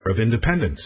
of Independence.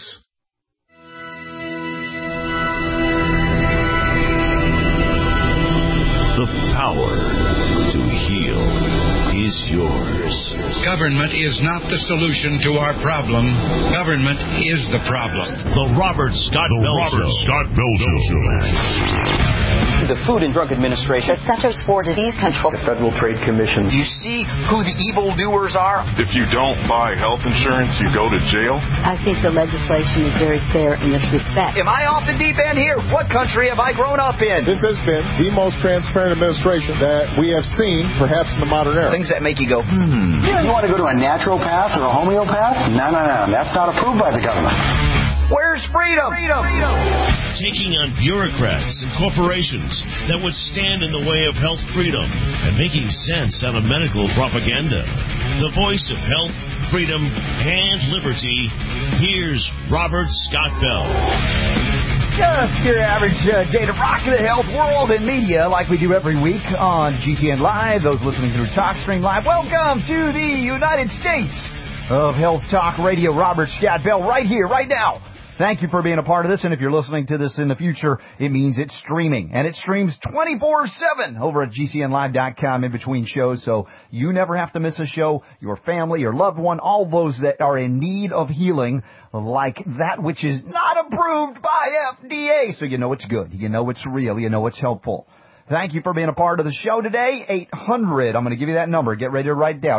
The power to heal is yours. Government is not the solution to our problem. Government is the problem. The Robert Scott Bell Show. The Food and Drug Administration, the Centers for Disease Control, the Federal Trade Commission. You see who the evildoers are? If you don't buy health insurance, you go to jail. I think the legislation is very fair in this respect. Am I off the deep end here? What country have I grown up in? This has been the most transparent administration that we have seen, perhaps in the modern era. Things that make you go, You want to go to a naturopath or a homeopath? No. That's not approved by the government. Where's freedom? Taking on bureaucrats and corporations that would stand in the way of health freedom and making sense out of medical propaganda. The voice of health, freedom, and liberty. Here's Robert Scott Bell. Just your average day to rock the health world and media like we do every week on GCN Live. Those listening through TalkStream Live, welcome to the United States of Health Talk Radio. Robert Scott Bell right here, right now. Thank you for being a part of this, and if you're listening to this in the future, it means it's streaming. And it streams 24/7 over at GCNlive.com in between shows, so you never have to miss a show. Your family, your loved one, all those that are in need of healing, like that which is not approved by FDA. So you know it's good, you know it's real, you know it's helpful. Thank you for being a part of the show today. 800, I'm going to give you that number. Get ready to write it down.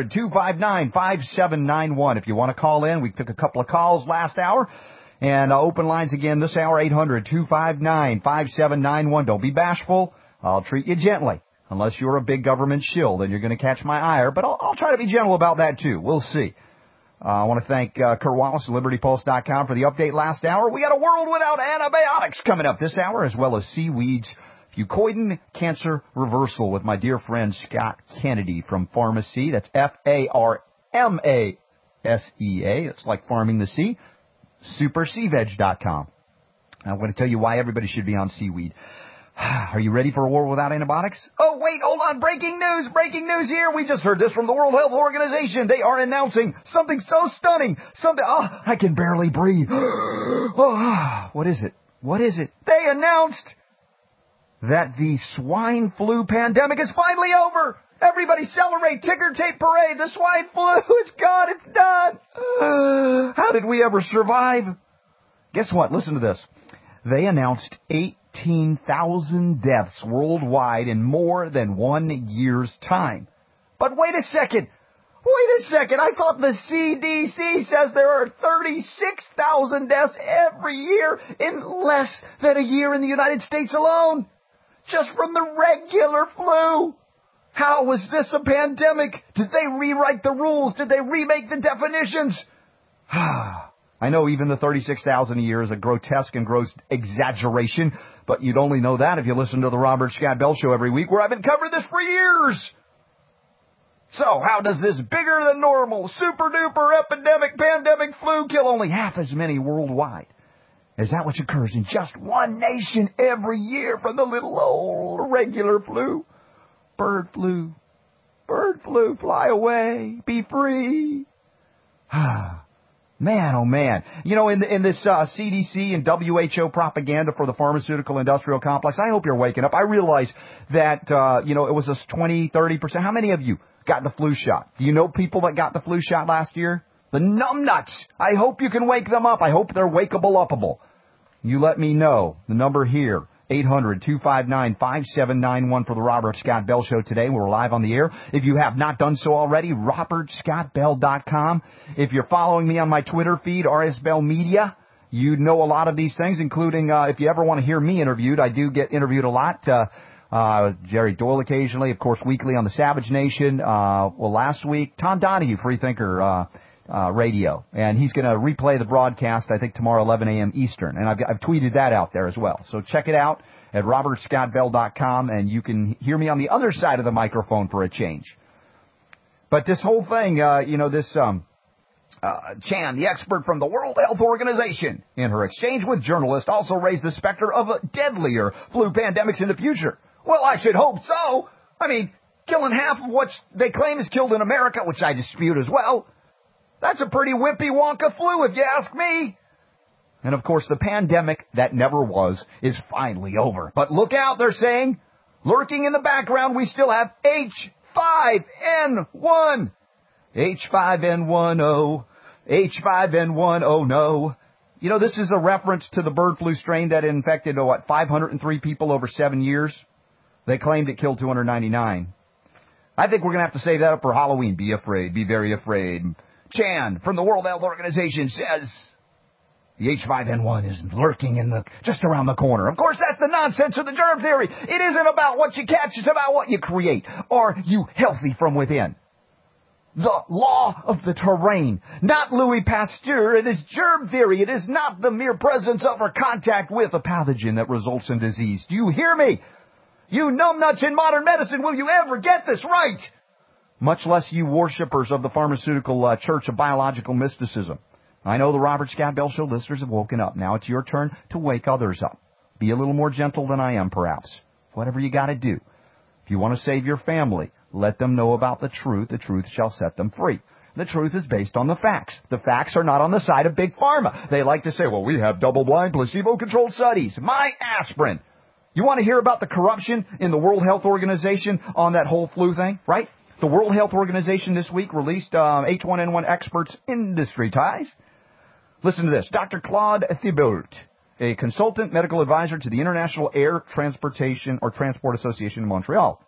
800-259-5791. If you want to call in, we took a couple of calls last hour. And open lines again this hour, 800-259-5791. Don't be bashful. I'll treat you gently. Unless you're a big government shill, then you're going to catch my ire. But I'll try to be gentle about that, too. We'll see. I want to thank Kurt Wallace of LibertyPulse.com for the update last hour. We got a world without antibiotics coming up this hour, as well as seaweeds, fucoidin cancer reversal with my dear friend Scott Kennedy from Pharmacy. That's Farmasea. It's like farming the sea. SuperSeaVeg.com. I'm going to tell you why everybody should be on seaweed. Are you ready for a war without antibiotics? Oh, wait, hold on. Breaking news here. We just heard this from the World Health Organization. They are announcing something so stunning. I can barely breathe. What is it? They announced that the swine flu pandemic is finally over. Everybody celebrate, ticker tape parade, the swine flu, it's gone, it's done. How did we ever survive? Guess what? Listen to this. They announced 18,000 deaths worldwide in more than 1 year's time. But wait a second. I thought the CDC says there are 36,000 deaths every year in less than a year in the United States alone. Just from the regular flu. How was this a pandemic? Did they rewrite the rules? Did they remake the definitions? I know even the 36,000 a year is a grotesque and gross exaggeration, but you'd only know that if you listen to the Robert Scott Bell Show every week, where I've been covering this for years. So how does this bigger than normal, super-duper epidemic, pandemic flu kill only half as many worldwide? Is that which occurs in just one nation every year from the little old regular flu? Bird flu, fly away, be free. Man, oh man. You know, in this CDC and WHO propaganda for the pharmaceutical industrial complex, I hope you're waking up. I realize that, it was a 20, 30%. How many of you got the flu shot? Do you know people that got the flu shot last year? The numbnuts. I hope you can wake them up. I hope they're wakeable-uppable. You let me know. The number here. 800-259-5791 for the Robert Scott Bell Show today. We're live on the air. If you have not done so already, robertscottbell.com. If you're following me on my Twitter feed, RS Bell Media, you know a lot of these things, including if you ever want to hear me interviewed. I do get interviewed a lot. Jerry Doyle occasionally, of course, weekly on the Savage Nation. Last week, Tom Donahue, Freethinker Radio, and he's going to replay the broadcast, I think, tomorrow, 11 a.m. Eastern, and I've tweeted that out there as well. So check it out at robertscottbell.com, and you can hear me on the other side of the microphone for a change. But this whole thing, Chan, the expert from the World Health Organization, in her exchange with journalists, also raised the specter of deadlier flu pandemics in the future. Well, I should hope so. I mean, killing half of what they claim is killed in America, which I dispute as well. That's a pretty whippy Wonka flu, if you ask me. And of course, the pandemic that never was is finally over. But look out, they're saying. Lurking in the background, we still have H5N1. H5N1, H5N1, oh no. You know, this is a reference to the bird flu strain that infected, 503 people over 7 years. They claimed it killed 299. I think we're going to have to save that up for Halloween. Be afraid. Be very afraid. Chan from the World Health Organization says the H5N1 is lurking just around the corner. Of course, that's the nonsense of the germ theory. It isn't about what you catch. It's about what you create. Are you healthy from within? The law of the terrain. Not Louis Pasteur. It is germ theory. It is not the mere presence of or contact with a pathogen that results in disease. Do you hear me? You numbnuts in modern medicine, will you ever get this right? Much less you worshippers of the pharmaceutical church of biological mysticism. I know the Robert Scott Bell Show listeners have woken up. Now it's your turn to wake others up. Be a little more gentle than I am, perhaps. Whatever you got to do. If you want to save your family, let them know about the truth. The truth shall set them free. The truth is based on the facts. The facts are not on the side of Big Pharma. They like to say, well, we have double-blind, placebo-controlled studies. My aspirin. You want to hear about the corruption in the World Health Organization on that whole flu thing, right? The World Health Organization this week released H1N1 experts' industry ties. Listen to this. Dr. Claude Thibault, a consultant medical advisor to the International Air Transportation or Transport Association in Montreal.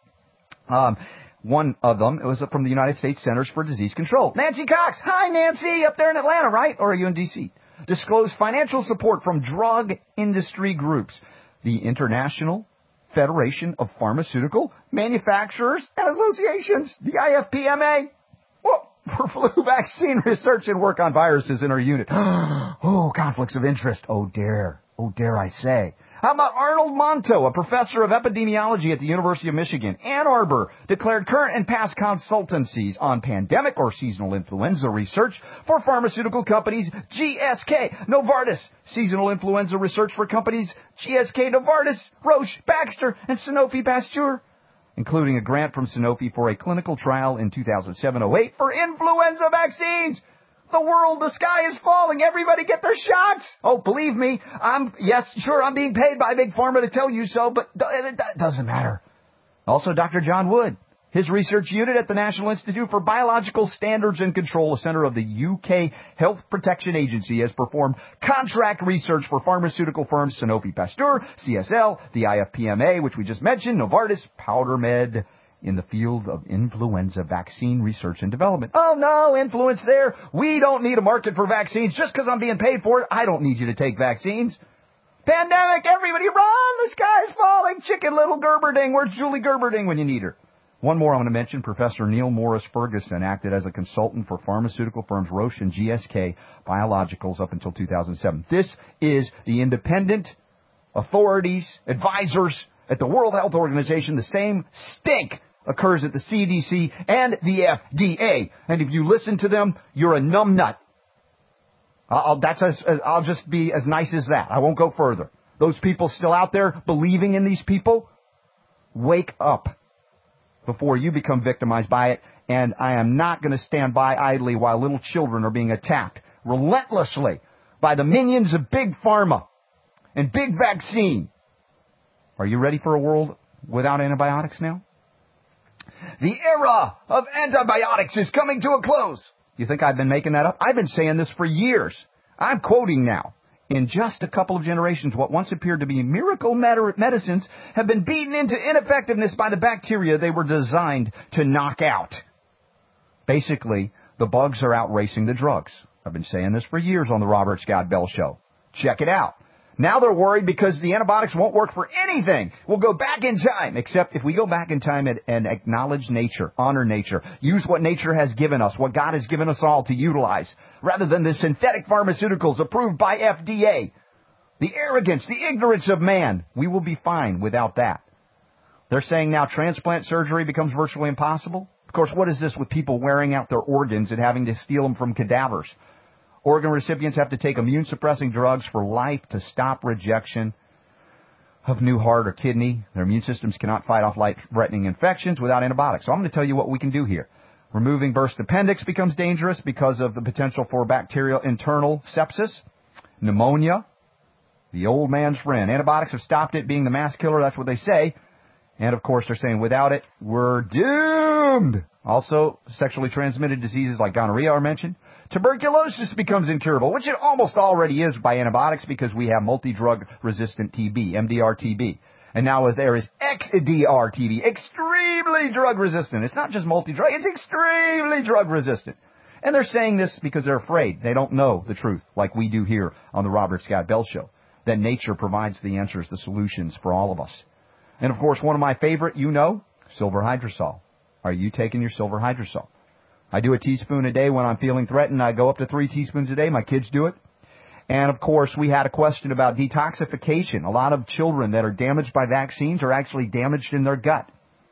One of them was from the United States Centers for Disease Control. Nancy Cox. Hi, Nancy, up there in Atlanta, right? Or are you in D.C.? Disclosed financial support from drug industry groups. The International Federation of Pharmaceutical Manufacturers and Associations, the IFPMA, for flu vaccine research and work on viruses in our unit. Oh, conflicts of interest. Oh, dare I say. How about Arnold Monto, a professor of epidemiology at the University of Michigan, Ann Arbor, declared current and past consultancies on pandemic or seasonal influenza research for pharmaceutical companies GSK, Novartis, seasonal influenza research for companies GSK, Novartis, Roche, Baxter, and Sanofi Pasteur, including a grant from Sanofi for a clinical trial in 2007-08 for influenza vaccines. The sky is falling. Everybody get their shots. Oh, believe me, I'm being paid by Big Pharma to tell you so, but that doesn't matter. Also, Dr. John Wood, his research unit at the National Institute for Biological Standards and Control, a center of the UK Health Protection Agency, has performed contract research for pharmaceutical firms Sanofi Pasteur, CSL, the IFPMA, which we just mentioned, Novartis, PowderMed, in the field of influenza vaccine research and development. Oh, no, influence there. We don't need a market for vaccines. Just because I'm being paid for it, I don't need you to take vaccines. Pandemic, everybody run! The sky's falling! Chicken Little Gerberding. Where's Julie Gerberding when you need her? One more I want to mention. Professor Neil Morris Ferguson acted as a consultant for pharmaceutical firms Roche and GSK Biologicals up until 2007. This is the independent authorities, advisors at the World Health Organization. The same stink occurs at the CDC and the FDA. And if you listen to them, you're a numbnut. I'll just be as nice as that. I won't go further. Those people still out there believing in these people, wake up before you become victimized by it. And I am not going to stand by idly while little children are being attacked relentlessly by the minions of Big Pharma and Big Vaccine. Are you ready for a world without antibiotics now? The era of antibiotics is coming to a close. You think I've been making that up? I've been saying this for years. I'm quoting now. In just a couple of generations, what once appeared to be miracle medicines have been beaten into ineffectiveness by the bacteria they were designed to knock out. Basically, the bugs are outracing the drugs. I've been saying this for years on the Robert Scott Bell Show. Check it out. Now they're worried because the antibiotics won't work for anything. We'll go back in time, except if we go back in time and acknowledge nature, honor nature, use what nature has given us, what God has given us all to utilize, rather than the synthetic pharmaceuticals approved by FDA. The arrogance, the ignorance of man, we will be fine without that. They're saying now transplant surgery becomes virtually impossible. Of course, what is this with people wearing out their organs and having to steal them from cadavers? Organ recipients have to take immune-suppressing drugs for life to stop rejection of new heart or kidney. Their immune systems cannot fight off life-threatening infections without antibiotics. So I'm going to tell you what we can do here. Removing burst appendix becomes dangerous because of the potential for bacterial internal sepsis, pneumonia, the old man's friend. Antibiotics have stopped it being the mass killer. That's what they say. And, of course, they're saying without it, we're doomed. Also, sexually transmitted diseases like gonorrhea are mentioned. Tuberculosis becomes incurable, which it almost already is by antibiotics because we have multi-drug-resistant TB, MDR-TB. And now there is XDR-TB, extremely drug-resistant. It's not just multi-drug, it's extremely drug-resistant. And they're saying this because they're afraid. They don't know the truth, like we do here on the Robert Scott Bell Show, that nature provides the answers, the solutions for all of us. And, of course, one of my favorite, silver hydrosol. Are you taking your silver hydrosol? I do a teaspoon a day when I'm feeling threatened. I go up to 3 teaspoons a day. My kids do it. And, of course, we had a question about detoxification. A lot of children that are damaged by vaccines are actually damaged in their gut.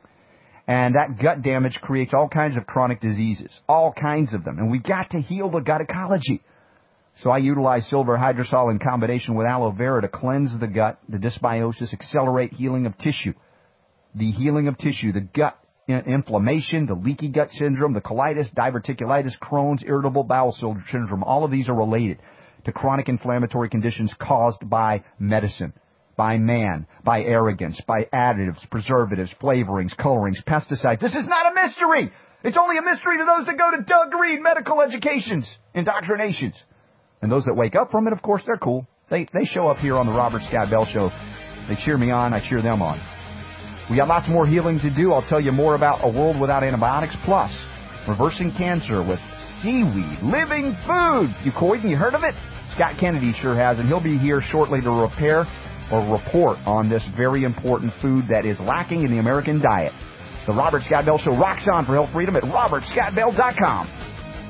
And that gut damage creates all kinds of chronic diseases, all kinds of them. And we've got to heal the gut ecology. So I utilize silver hydrosol in combination with aloe vera to cleanse the gut, the dysbiosis, accelerate healing of tissue. The healing of tissue, the gut inflammation, the leaky gut syndrome, the colitis, diverticulitis, Crohn's, irritable bowel syndrome, all of these are related to chronic inflammatory conditions caused by medicine, by man, by arrogance, by additives, preservatives, flavorings, colorings, pesticides. This is not a mystery. It's only a mystery to those that go to Doug Reed medical educations, indoctrinations. And those that wake up from it, of course, they're cool. They show up here on the Robert Scott Bell Show. They cheer me on. I cheer them on. We got lots more healing to do. I'll tell you more about a world without antibiotics, plus reversing cancer with seaweed, living food. You Coyden, you heard of it? Scott Kennedy sure has, and he'll be here shortly to repair or report on this very important food that is lacking in the American diet. The Robert Scott Bell Show rocks on for health freedom at robertscottbell.com.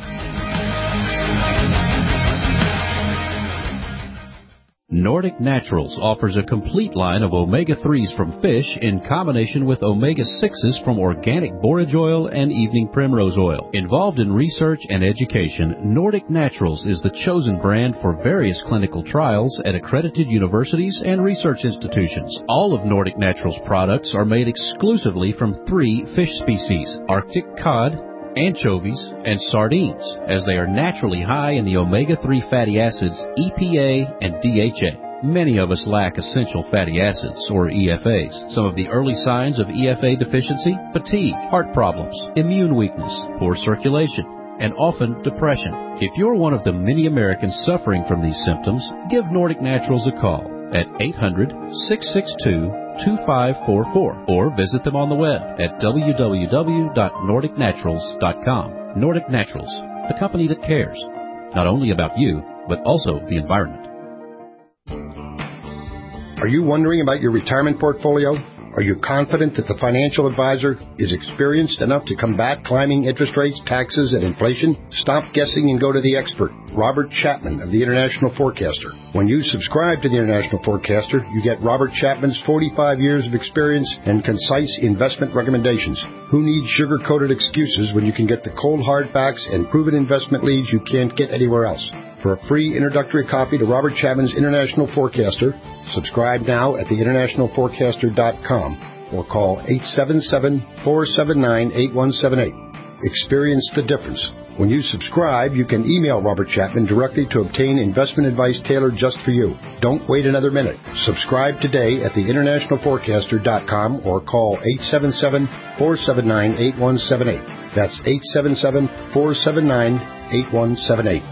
Nordic Naturals offers a complete line of omega-3s from fish in combination with omega-6s from organic borage oil and evening primrose oil. Involved in research and education, Nordic Naturals is the chosen brand for various clinical trials at accredited universities and research institutions. All of Nordic Naturals products are made exclusively from 3 fish species: Arctic cod, anchovies, and sardines, as they are naturally high in the omega-3 fatty acids EPA and DHA. Many of us lack essential fatty acids, or EFAs. Some of the early signs of EFA deficiency: fatigue, heart problems, immune weakness, poor circulation, and often depression. If you're one of the many Americans suffering from these symptoms, give Nordic Naturals a call at 800-662-2544 or visit them on the web at www.nordicnaturals.com. Nordic Naturals, the company that cares, not only about you, but also the environment. Are you wondering about your retirement portfolio? Are you confident that the financial advisor is experienced enough to combat climbing interest rates, taxes, and inflation? Stop guessing and go to the expert, Robert Chapman of the International Forecaster. When you subscribe to the International Forecaster, you get Robert Chapman's 45 years of experience and concise investment recommendations. Who needs sugar-coated excuses when you can get the cold hard facts and proven investment leads you can't get anywhere else? For a free introductory copy to Robert Chapman's International Forecaster, subscribe now at theInternationalForecaster.com or call 877-479-8178. Experience the difference. When you subscribe, you can email Robert Chapman directly to obtain investment advice tailored just for you. Don't wait another minute. Subscribe today at theInternationalForecaster.com or call 877-479-8178. That's 877-479-8178.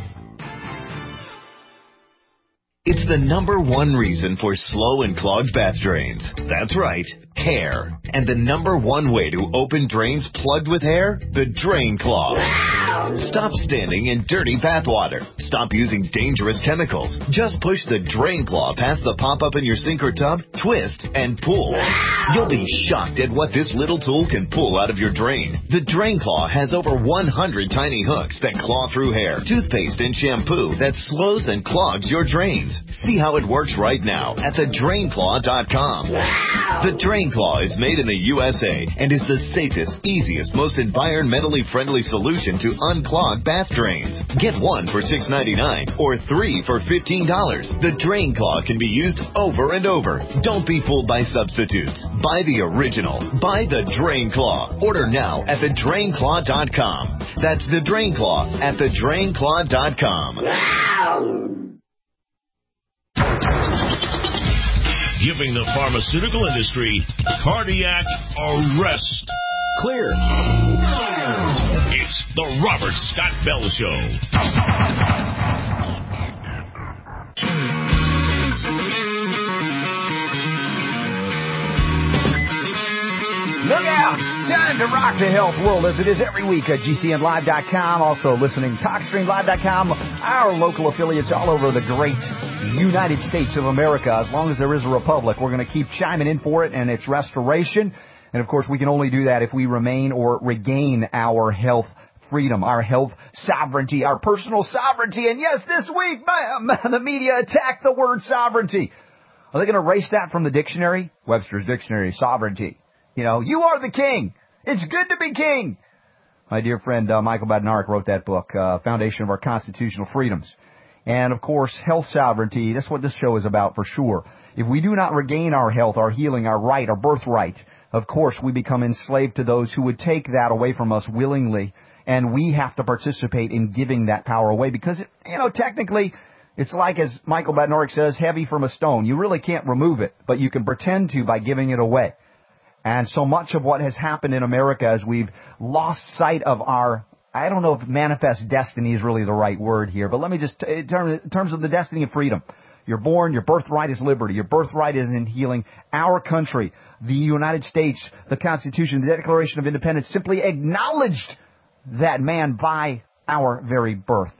It's the #1 reason for slow and clogged bath drains. That's right, hair. And the #1 way to open drains plugged with hair? The Drain Claw. Stop standing in dirty bath water. Stop using dangerous chemicals. Just push the Drain Claw past the pop-up in your sink or tub, twist, and pull. You'll be shocked at what this little tool can pull out of your drain. The Drain Claw has over 100 tiny hooks that claw through hair, toothpaste, and shampoo that slows and clogs your drains. See how it works right now at thedrainclaw.com. The Drain Claw is made in the USA and is the safest, easiest, most environmentally friendly solution to unclogged bath drains. Get one for $6.99 or 3 for $15. The Drain Claw can be used over and over. Don't be fooled by substitutes. Buy the original. Buy the Drain Claw. Order now at thedrainclaw.com. That's the Drain Claw at thedrainclaw.com. Giving the pharmaceutical industry cardiac arrest. Clear. It's the Robert Scott Bell Show. Look out! It's time to rock the health world as it is every week at GCNlive.com. Also listening TalkStreamLive.com. Our local affiliates all over the great United States of America. As long as there is a republic, we're going to keep chiming in for it and its restoration. And, of course, we can only do that if we remain or regain our health freedom, our health sovereignty, our personal sovereignty. And, yes, this week, the media attacked the word sovereignty. Are they going to erase that from the dictionary? Webster's Dictionary, sovereignty. You know, you are the king. It's good to be king. My dear friend Michael Badnarik wrote that book, Foundation of Our Constitutional Freedoms. And, of course, health sovereignty, that's what this show is about for sure. If we do not regain our health, our healing, our right, our birthright, of course, we become enslaved to those who would take that away from us willingly. And we have to participate in giving that power away because, technically, it's like, as Michael Badnarik says, heavy from a stone. You really can't remove it, but you can pretend to by giving it away. And so much of what has happened in America as we've lost sight of our, I don't know if manifest destiny is really the right word here, but let me just, in terms of the destiny of freedom. You're born, your birthright is liberty, your birthright is in healing. Our country, the United States, the Constitution, the Declaration of Independence simply acknowledged that man by our very birth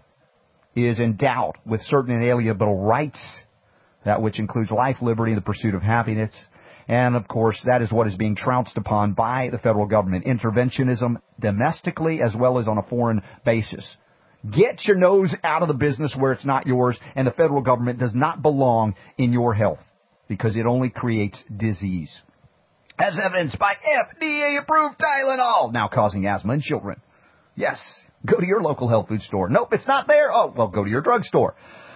is endowed with certain inalienable rights, that which includes life, liberty, and the pursuit of happiness. And, of course, that is what is being trounced upon by the federal government. Interventionism domestically as well as on a foreign basis. Get your nose out of the business where it's not yours, and the federal government does not belong in your health because it only creates disease. As evidenced by FDA-approved Tylenol, now causing asthma in children. Yes, go to your local health food store. Nope, it's not there. Oh, well, go to your drugstore.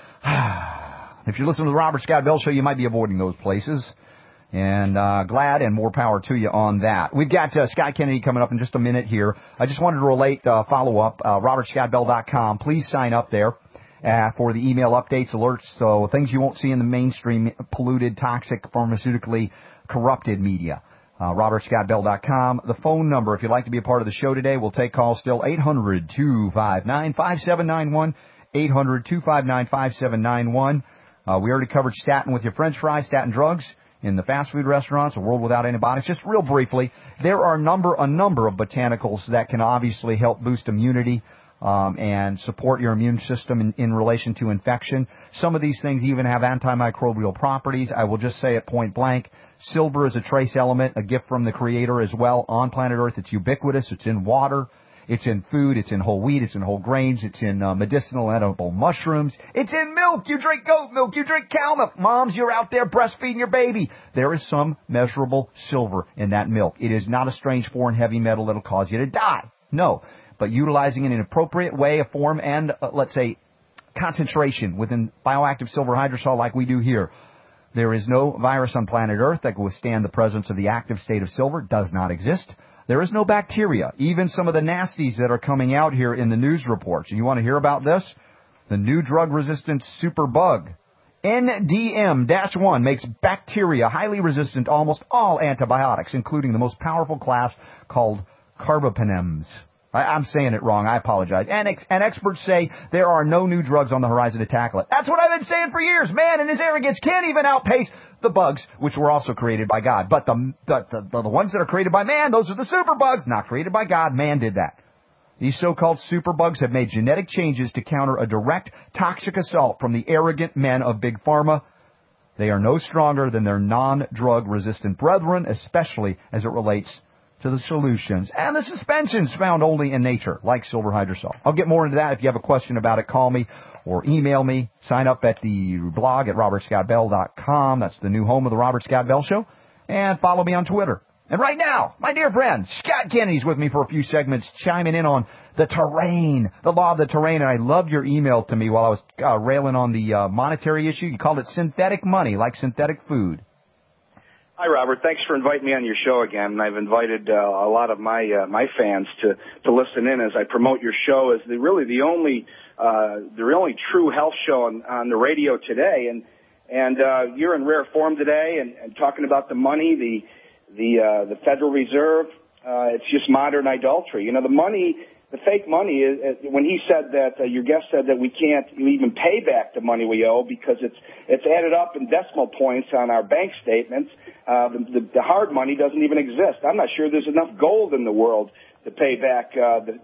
If you listen to the Robert Scott Bell Show, you might be avoiding those places. And glad and more power to you on that. We've got Scott Kennedy coming up in just a minute here. I just wanted to relate follow-up, robertscottbell.com. Please sign up there for the email updates, alerts, so things you won't see in the mainstream polluted, toxic, pharmautically corrupted media. robertscottbell.com. The phone number, if you'd like to be a part of the show today, we'll take calls still, 800-259-5791, 800-259-5791. We already covered statin with your french fries, statin drugs. In the fast food restaurants, a world without antibiotics. Just real briefly, there are a number of botanicals that can obviously help boost immunity and support your immune system in relation to infection. Some of these things even have antimicrobial properties. I will just say it point blank. Silver is a trace element, a gift from the Creator as well on planet Earth. It's ubiquitous. It's in water. It's in food, it's in whole wheat, it's in whole grains, it's in medicinal edible mushrooms. It's in milk. You drink goat milk, you drink cow milk. Moms, you're out there breastfeeding your baby. There is some measurable silver in that milk. It is not a strange foreign heavy metal that'll cause you to die. No. But utilizing it in an appropriate way, a form, and, let's say, concentration within bioactive silver hydrosol like we do here. There is no virus on planet Earth that can withstand the presence of the active state of silver. Does not exist. There is no bacteria, even some of the nasties that are coming out here in the news reports. And you want to hear about this? The new drug-resistant superbug, NDM-1, makes bacteria highly resistant to almost all antibiotics, including the most powerful class called carbapenems. I'm saying it wrong. I apologize. And experts say there are no new drugs on the horizon to tackle it. That's what I've been saying for years. Man and his arrogance can't even outpace the bugs, which were also created by God. But the ones that are created by man, those are the superbugs, not created by God. Man did that. These so-called superbugs have made genetic changes to counter a direct toxic assault from the arrogant men of Big Pharma. They are no stronger than their non-drug resistant brethren, especially as it relates to the solutions and the suspensions found only in nature, like silver hydrosol. I'll get more into that. If you have a question about it, call me or email me. Sign up at the blog at robertscottbell.com. That's the new home of the Robert Scott Bell Show. And follow me on Twitter And right now, my dear friend, Scott Kennedy's with me for a few segments, chiming in on the terrain, the law of the terrain. And I loved your email to me while I was railing on the monetary issue. You called it synthetic money, like synthetic food. Hi, Robert. Thanks for inviting me on your show again. I've invited a lot of my fans to listen in as I promote your show as the only true health show on the radio today. And you're in rare form today, and talking about the money, the Federal Reserve. It's just modern idolatry. You know, the fake money is, when he said that, your guest said that we can't even pay back the money we owe because it's added up in decimal points on our bank statements. The hard money doesn't even exist. I'm not sure there's enough gold in the world to pay back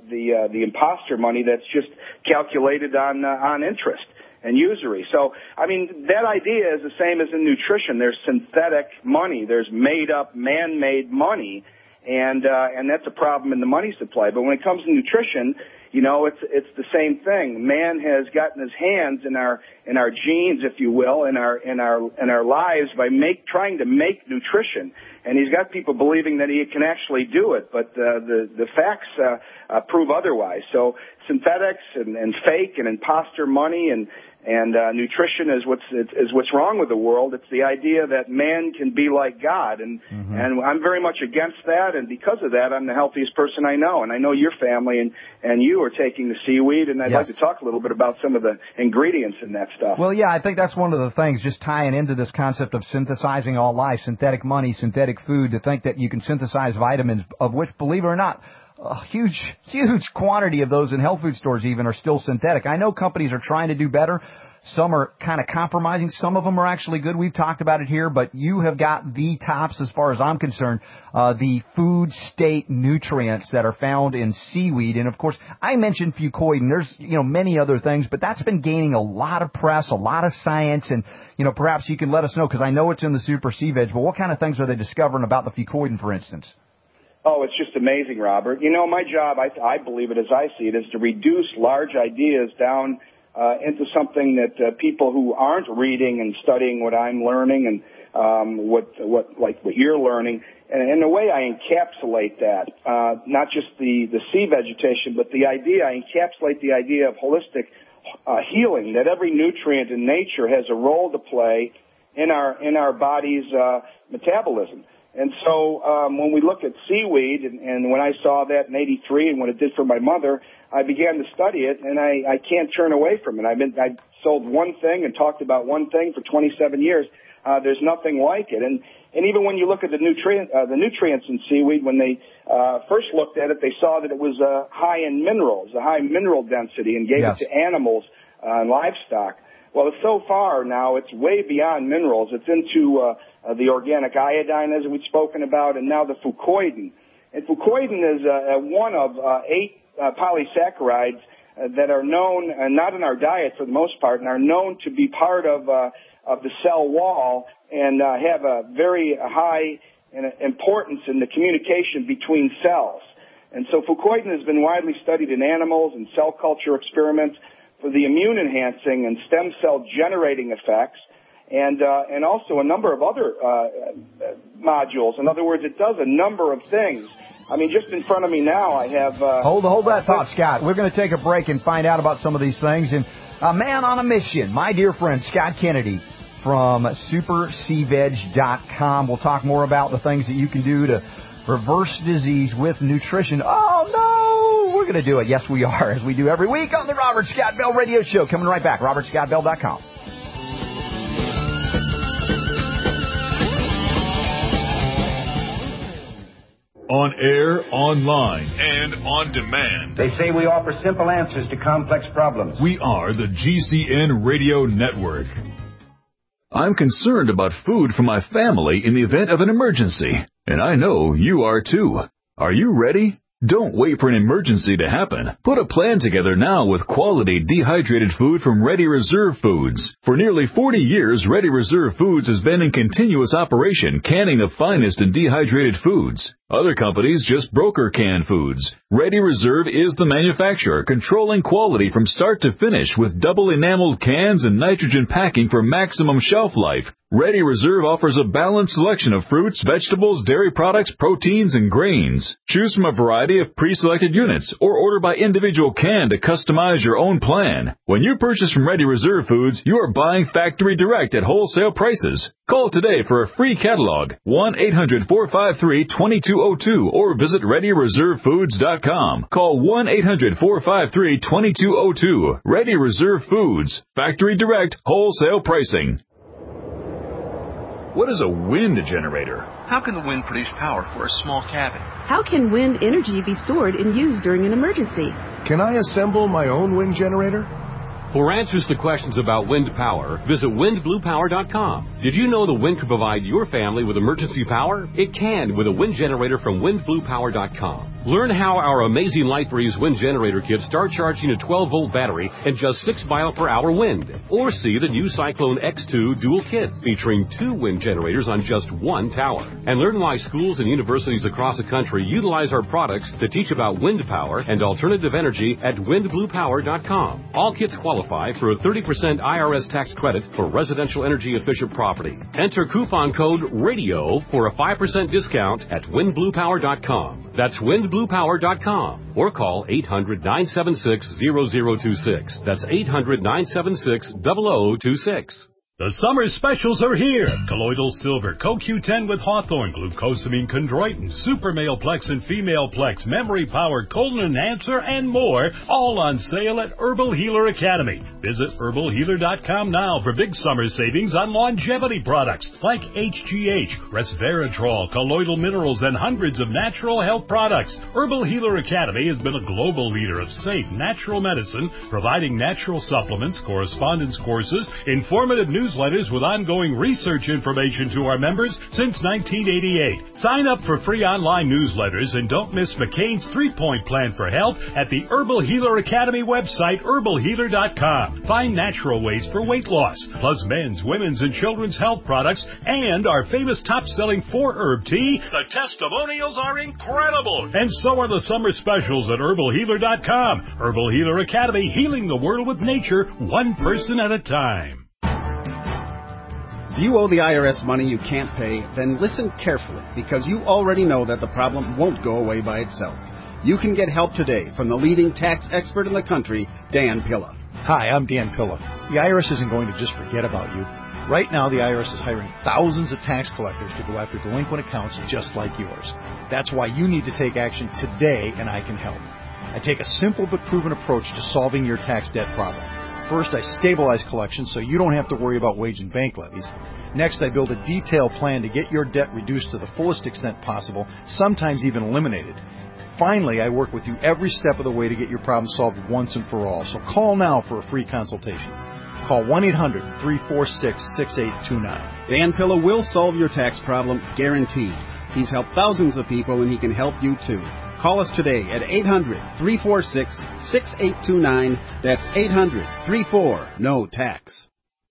the imposter money that's just calculated on interest and usury. So, I mean, that idea is the same as in nutrition. There's synthetic money. There's made-up, man-made money, and that's a problem in the money supply. But when it comes to nutrition, you know, it's the same thing. Man has gotten his hands in our genes, if you will, in our lives by trying to make nutrition, and he's got people believing that he can actually do it. But the facts prove otherwise. So synthetics and fake and imposter money and nutrition is what's wrong with the world. It's the idea that man can be like God, and I'm very much against that. And because of that, I'm the healthiest person I know. And I know your family and you are taking the seaweed, and I'd like to talk a little bit about some of the ingredients in that stuff. Well, yeah, I think that's one of the things, just tying into this concept of synthesizing all life, synthetic money, synthetic food, to think that you can synthesize vitamins, of which, believe it or not, a huge quantity of those in health food stores even are still synthetic. I know companies are trying to do better. Some are kind of compromising. Some of them are actually good. We've talked about it here, but you have got the tops, as far as I'm concerned, the food state nutrients that are found in seaweed. And, of course, I mentioned fucoidan. There's, many other things, but that's been gaining a lot of press, a lot of science. And, perhaps you can let us know, because I know it's in the Super Sea Veg, but what kind of things are they discovering about the fucoidan, for instance? Oh, it's just amazing, Robert. My job, I believe it as I see it, is to reduce large ideas down into something that people who aren't reading and studying what I'm learning and what you're learning, and in a way I encapsulate that, not just the sea vegetation, but I encapsulate the idea of holistic healing, that every nutrient in nature has a role to play in our body's metabolism. And so when we look at seaweed, and when I saw that in '83 and what it did for my mother, I began to study it, and I can't turn away from it. I sold one thing and talked about one thing for 27 years. There's nothing like it. And even when you look at the nutrients in seaweed, when they first looked at it, they saw that it was high in minerals, a high mineral density, and gave it to animals and livestock. Well, so far now, it's way beyond minerals. It's into the organic iodine, as we've spoken about, and now the fucoidan. And fucoidan is one of 8 polysaccharides that are known, not in our diet for the most part, and are known to be part of the cell wall and have a very high importance in the communication between cells. And so fucoidan has been widely studied in animals and cell culture experiments for the immune-enhancing and stem cell-generating effects, and also a number of other modules. In other words, it does a number of things. I mean, just in front of me now, I have... Hold that thought, Scott. We're going to take a break and find out about some of these things. And a man on a mission, my dear friend Scott Kennedy from SuperSeaVeg.com. We'll talk more about the things that you can do to reverse disease with nutrition. Oh, no! We're going to do it. Yes, we are, as we do every week on the Robert Scott Bell Radio Show. Coming right back, RobertScottBell.com. On air, online, and on demand. They say we offer simple answers to complex problems. We are the GCN Radio Network. I'm concerned about food for my family in the event of an emergency, and I know you are too. Are you ready? Don't wait for an emergency to happen. Put a plan together now with quality dehydrated food from Ready Reserve Foods. For nearly 40 years, Ready Reserve Foods has been in continuous operation, canning the finest in dehydrated foods. Other companies just broker canned foods. Ready Reserve is the manufacturer, controlling quality from start to finish with double enameled cans and nitrogen packing for maximum shelf life. Ready Reserve offers a balanced selection of fruits, vegetables, dairy products, proteins, and grains. Choose from a variety of pre-selected units or order by individual can to customize your own plan. When you purchase from Ready Reserve Foods, you are buying factory direct at wholesale prices. Call today for a free catalog, 1-800-453-2202, or visit ReadyReserveFoods.com. Call 1-800-453-2202. Ready Reserve Foods, factory direct, wholesale pricing. What is a wind generator? How can the wind produce power for a small cabin? How can wind energy be stored and used during an emergency? Can I assemble my own wind generator? For answers to questions about wind power, visit windbluepower.com. Did you know the wind can provide your family with emergency power? It can with a wind generator from windbluepower.com. Learn how our amazing LightBreeze wind generator kits start charging a 12-volt battery and just 6 mile-per-hour wind. Or see the new Cyclone X2 dual kit featuring 2 wind generators on just 1 tower. And learn why schools and universities across the country utilize our products to teach about wind power and alternative energy at windbluepower.com. All kits qualify for a 30% IRS tax credit for residential energy efficient property. Enter coupon code RADIO for a 5% discount at windbluepower.com. That's windbluepower.com or call 800-976-0026. That's 800-976-0026. The summer specials are here. Colloidal Silver, CoQ10 with Hawthorne, Glucosamine Chondroitin, Super Male Plex and Female Plex, Memory Power, Colon Enhancer, and more, all on sale at Herbal Healer Academy. Visit herbalhealer.com now for big summer savings on longevity products like HGH, Resveratrol, colloidal minerals, and hundreds of natural health products. Herbal Healer Academy has been a global leader of safe, natural medicine, providing natural supplements, correspondence courses, informative newsletters with ongoing research information to our members since 1988. Sign up for free online newsletters and don't miss McCain's 3-point plan for health at the Herbal Healer Academy website, herbalhealer.com. Find natural ways for weight loss, plus men's, women's, and children's health products, and our famous top-selling 4-herb tea. The testimonials are incredible, and so are the summer specials at herbalhealer.com. Herbal Healer Academy, healing the world with nature, one person at a time. If you owe the IRS money you can't pay, then listen carefully, because you already know that the problem won't go away by itself. You can get help today from the leading tax expert in the country, Dan Pilla. Hi, I'm Dan Pilla. The IRS isn't going to just forget about you. Right now, the IRS is hiring thousands of tax collectors to go after delinquent accounts just like yours. That's why you need to take action today, and I can help. I take a simple but proven approach to solving your tax debt problem. First, I stabilize collections so you don't have to worry about wage and bank levies. Next, I build a detailed plan to get your debt reduced to the fullest extent possible, sometimes even eliminated. Finally, I work with you every step of the way to get your problem solved once and for all. So call now for a free consultation. Call 1-800-346-6829. Dan Pilla will solve your tax problem, guaranteed. He's helped thousands of people, and he can help you too. Call us today at 800-346-6829. That's 800-34-NO-TAX.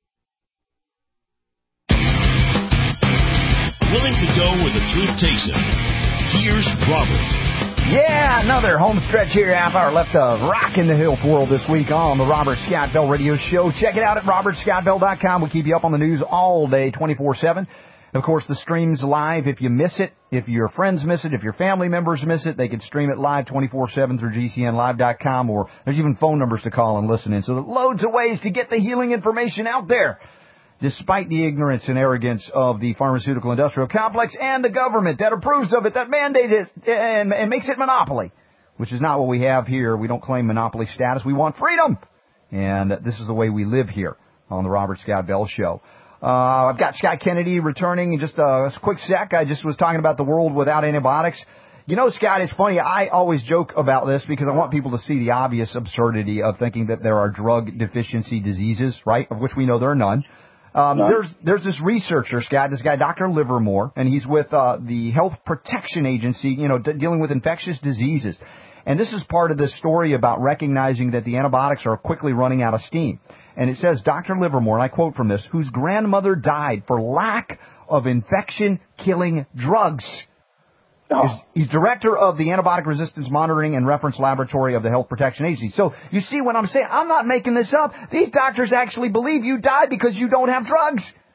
Willing to go where the truth takes him. Here's Robert. Yeah, another home stretch here, half hour left of Rockin' the Health World this week on the Robert Scott Bell Radio Show. Check it out at robertscottbell.com. We keep you up on the news all day, 24/7. Of course, the stream's live. If you miss it, if your friends miss it, if your family members miss it, they can stream it live 24/7 through GCNlive.com, or there's even phone numbers to call and listen in. So there's loads of ways to get the healing information out there, despite the ignorance and arrogance of the pharmaceutical industrial complex and the government that approves of it, that mandates it, and makes it monopoly, which is not what we have here. We don't claim monopoly status. We want freedom. And this is the way we live here on the Robert Scott Bell Show. I've got Scott Kennedy returning in just a quick sec. I just was talking about the world without antibiotics. You know, Scott, it's funny. I always joke about this because I want people to see the obvious absurdity of thinking that there are drug deficiency diseases, right, of which we know there are none. There's this researcher, Scott, this guy, Dr. Livermore, and he's with the Health Protection Agency, dealing with infectious diseases. And this is part of the story about recognizing that the antibiotics are quickly running out of steam. And it says, Dr. Livermore, and I quote from this, whose grandmother died for lack of infection-killing drugs. He's director of the Antibiotic Resistance Monitoring and Reference Laboratory of the Health Protection Agency. So you see what I'm saying? I'm not making this up. These doctors actually believe you died because you don't have drugs.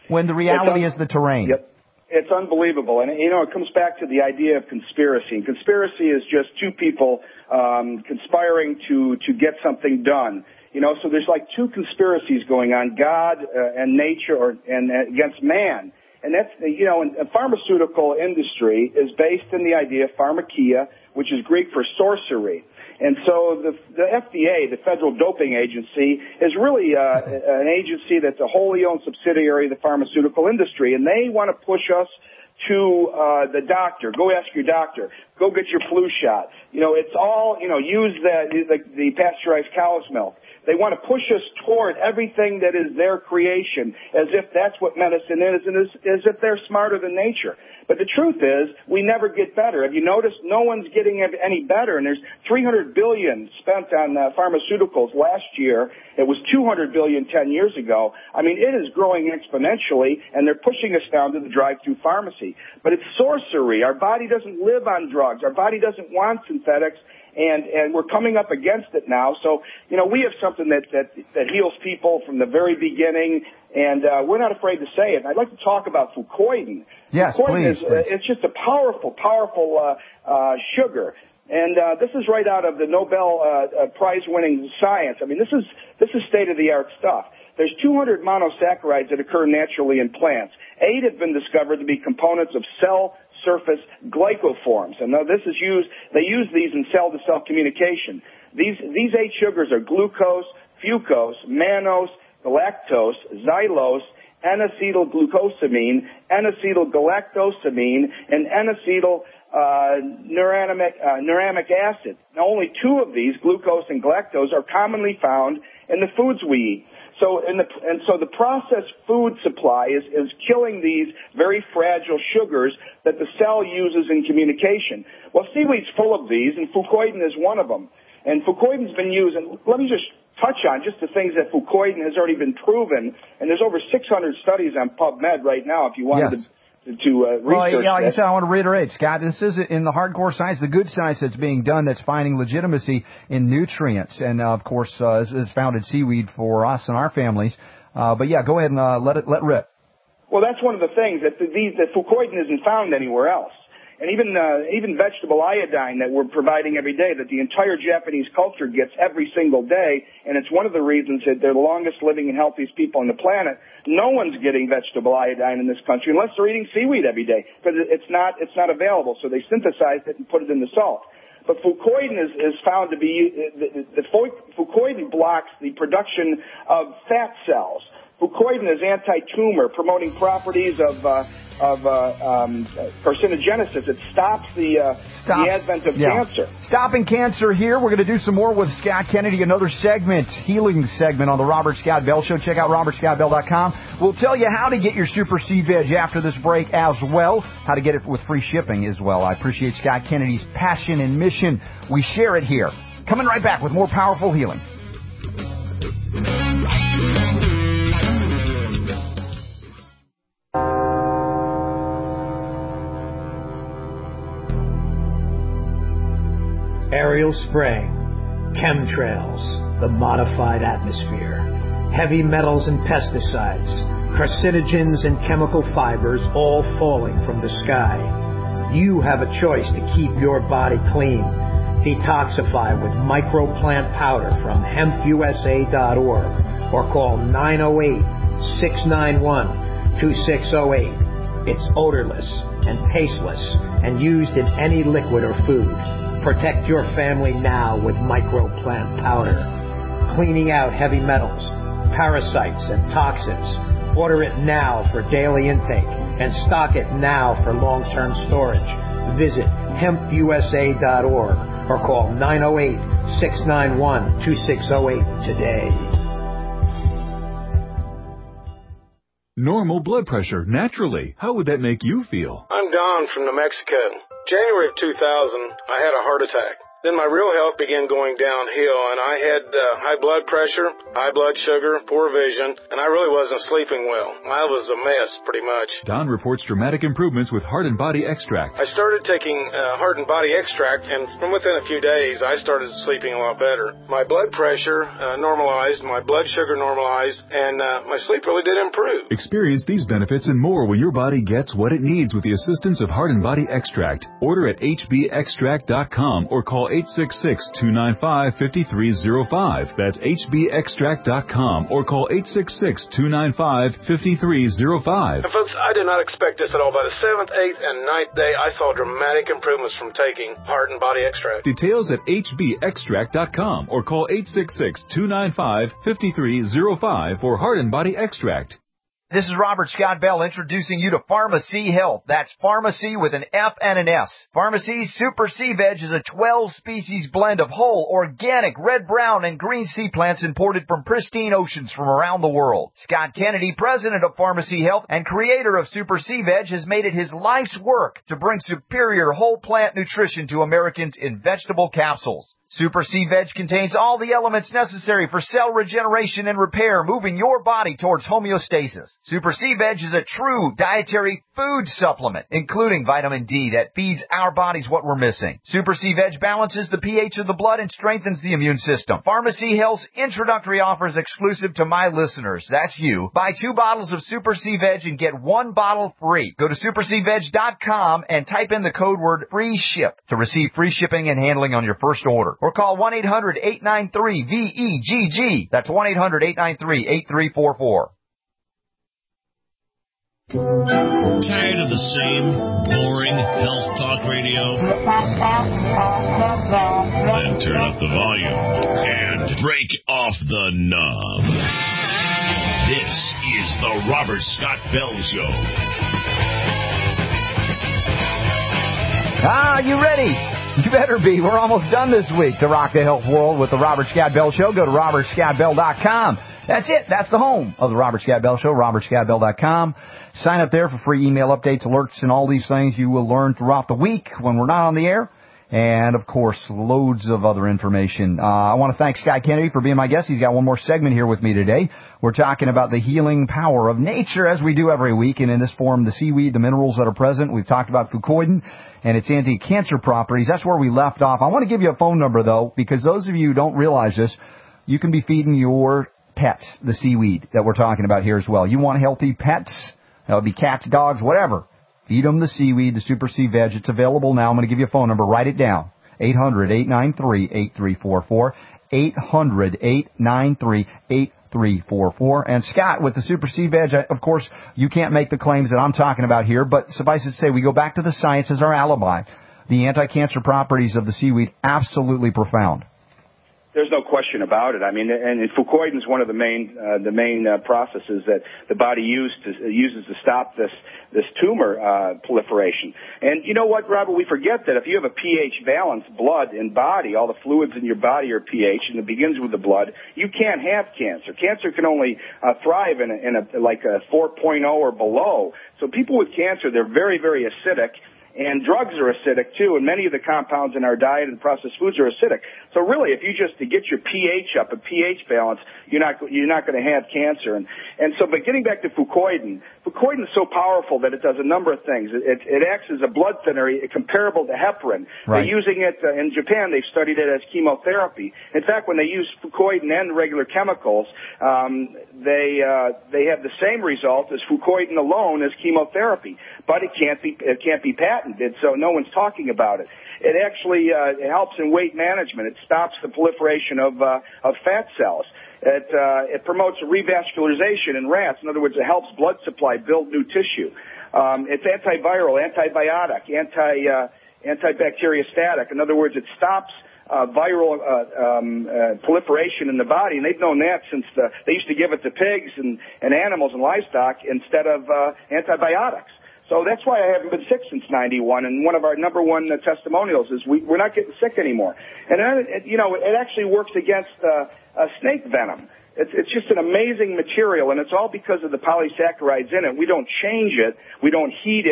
when the reality is the terrain. Yep. It's unbelievable. And, you know, it comes back to the idea of conspiracy. And conspiracy is just two people conspiring to get something done. You know, so there's like two conspiracies going on, God and nature and against man. And that's, you know, the pharmaceutical industry is based in the idea of pharmakia, which is Greek for sorcery. And so the FDA, the Federal Doping Agency, is really an agency that's a wholly owned subsidiary of the pharmaceutical industry. And they want to push us to the doctor. Go ask your doctor. Go get your flu shot. You know, it's all, you know, use the pasteurized cow's milk. They want to push us toward everything that is their creation, as if that's what medicine is, and as if they're smarter than nature. But the truth is, we never get better. Have you noticed? No one's getting any better, and there's $300 billion spent on pharmaceuticals last year. It was $200 billion 10 years ago. I mean, it is growing exponentially, and they're pushing us down to the drive-through pharmacy. But it's sorcery. Our body doesn't live on drugs. Our body doesn't want synthetics. And we're coming up against it now. So, you know, we have something that heals people from the very beginning, and we're not afraid to say it. And I'd like to talk about fucoidan. Yes, fucoidan please. It's just a powerful sugar. And this is right out of the Nobel Prize-winning science. I mean, this is state-of-the-art stuff. There's 200 monosaccharides that occur naturally in plants. 8 have been discovered to be components of cell surface glycoforms. And now they use these in cell-to-cell communication. These 8 sugars are glucose, fucose, mannose, galactose, xylose, N-acetylglucosamine, N-acetylgalactosamine, and N-acetyl-nuramic acid. Now, only 2 of these, glucose and galactose, are commonly found in the foods we eat. So the processed food supply is killing these very fragile sugars that the cell uses in communication. Well, seaweed's full of these, and fucoidan is one of them. And fucoidan's been used, and let me just touch on just the things that fucoidan has already been proven, and there's over 600 studies on PubMed right now if you wanted to research. Well, yeah, like I said, I want to reiterate, Scott, this is in the hardcore science, the good science that's being done that's finding legitimacy in nutrients. And, of course, is found in seaweed for us and our families. But, yeah, go ahead and let rip. Well, that's one of the things, that fucoidan isn't found anywhere else. And even vegetable iodine that we're providing every day, that the entire Japanese culture gets every single day, and it's one of the reasons that they're the longest living and healthiest people on the planet. No one's getting vegetable iodine in this country unless they're eating seaweed every day, because it's not available. So they synthesize it and put it in the salt. But fucoidan is found to be fucoidan blocks the production of fat cells. Fucoidan is anti-tumor, promoting properties of carcinogenesis. It stops the advent of cancer. Stopping cancer here. We're going to do some more with Scott Kennedy, another segment, healing segment on the Robert Scott Bell Show. Check out robertscottbell.com. We'll tell you how to get your Super C Veg after this break as well, how to get it with free shipping as well. I appreciate Scott Kennedy's passion and mission. We share it here. Coming right back with more powerful healing. Aerial spraying, chemtrails, the modified atmosphere, heavy metals and pesticides, carcinogens and chemical fibers all falling from the sky. You have a choice to keep your body clean. Detoxify with microplant powder from hempusa.org or call 908-691-2608. It's odorless and tasteless and used in any liquid or food. Protect your family now with microplant powder. Cleaning out heavy metals, parasites, and toxins. Order it now for daily intake and stock it now for long-term storage. Visit hempusa.org or call 908-691-2608 today. Normal blood pressure, naturally. How would that make you feel? I'm Don from New Mexico. January of 2000, I had a heart attack. Then my real health began going downhill, and I had high blood pressure, high blood sugar, poor vision, and I really wasn't sleeping well. I was a mess, pretty much. Don reports dramatic improvements with Heart and Body Extract. I started taking Heart and Body Extract, and from within a few days, I started sleeping a lot better. My blood pressure normalized, my blood sugar normalized, and my sleep really did improve. Experience these benefits and more when your body gets what it needs with the assistance of Heart and Body Extract. Order at hbextract.com or call 866-295-5305. That's hbextract.com or call 866-295-5305. And folks, I did not expect this at all. By the 7th, 8th, and 9th day, I saw dramatic improvements from taking Heart and Body Extract. Details at hbextract.com or call 866-295-5305 for Heart and Body Extract. This is Robert Scott Bell introducing you to Pharmacy Health. That's pharmacy with an F and an S. Pharmacy's Super Sea Veg is a 12-species blend of whole, organic, red, brown, and green sea plants imported from pristine oceans from around the world. Scott Kennedy, president of Pharmacy Health and creator of Super Sea Veg, has made it his life's work to bring superior whole plant nutrition to Americans in vegetable capsules. Super Sea Veg contains all the elements necessary for cell regeneration and repair, moving your body towards homeostasis. Super Sea Veg is a true dietary food supplement, including vitamin D that feeds our bodies what we're missing. Super Sea Veg balances the pH of the blood and strengthens the immune system. Pharmacy Health's introductory offer is exclusive to my listeners. That's you. Buy 2 bottles of Super Sea Veg and get 1 bottle free. Go to superseaveg.com and type in the code word free ship to receive free shipping and handling on your first order. Or call 1-800-893-VEGG. That's 1-800-893-8344. Tired of the same boring health talk radio? Then turn up the volume and break off the knob. This is the Robert Scott Bell Show. You ready? You better be. We're almost done this week to rock the health world with the Robert Scott Bell Show. Go to robertscottbell.com. That's it. That's the home of the Robert Scott Bell Show, robertscottbell.com. Sign up there for free email updates, alerts, and all these things you will learn throughout the week when we're not on the air. And, of course, loads of other information. I want to thank Scott Kennedy for being my guest. He's got one more segment here with me today. We're talking about the healing power of nature, as we do every week. And in this form, the seaweed, the minerals that are present. We've talked about fucoidan and its anti-cancer properties. That's where we left off. I want to give you a phone number, though, because those of you who don't realize this, you can be feeding your pets the seaweed that we're talking about here as well. You want healthy pets? That would be cats, dogs, whatever. Feed them the seaweed, the Super Sea Veg. It's available now. I'm going to give you a phone number. Write it down. 800-893-8344. 800-893-8344. And Scott, with the Super Sea Veg, of course, you can't make the claims that I'm talking about here, but suffice it to say, we go back to the science as our alibi. The anti-cancer properties of the seaweed, absolutely profound. There's no question about it. I mean, and fucoidan is one of the main processes that the body uses to stop this tumor proliferation. And you know what, Robert? We forget that if you have a pH balanced blood and body, all the fluids in your body are pH, and it begins with the blood. You can't have cancer. Cancer can only thrive in a like a 4.0 or below. So people with cancer, they're very, very acidic. And drugs are acidic, too, and many of the compounds in our diet and processed foods are acidic. So really, if you just to get your pH up, a pH balance, you're not going to have cancer. And so, but getting back to fucoidan is so powerful that it does a number of things. It acts as a blood thinner comparable to heparin. Right. They're using it in Japan. They've studied it as chemotherapy. In fact, when they use fucoidan and regular chemicals, they have the same result as fucoidan alone as chemotherapy. But it can't be patented, so no one's talking about it. It actually it helps in weight management. It stops the proliferation of fat cells. It promotes revascularization in rats. In other words, it helps blood supply build new tissue. It's antiviral, antibiotic, antibacteriostatic. In other words, it stops viral proliferation in the body, and they've known that since they used to give it to pigs and animals and livestock instead of antibiotics. So that's why I haven't been sick since 91, and one of our number one testimonials is we're not getting sick anymore. And it actually works against snake venom. It's just an amazing material, and it's all because of the polysaccharides in it. We don't change it, we don't heat it,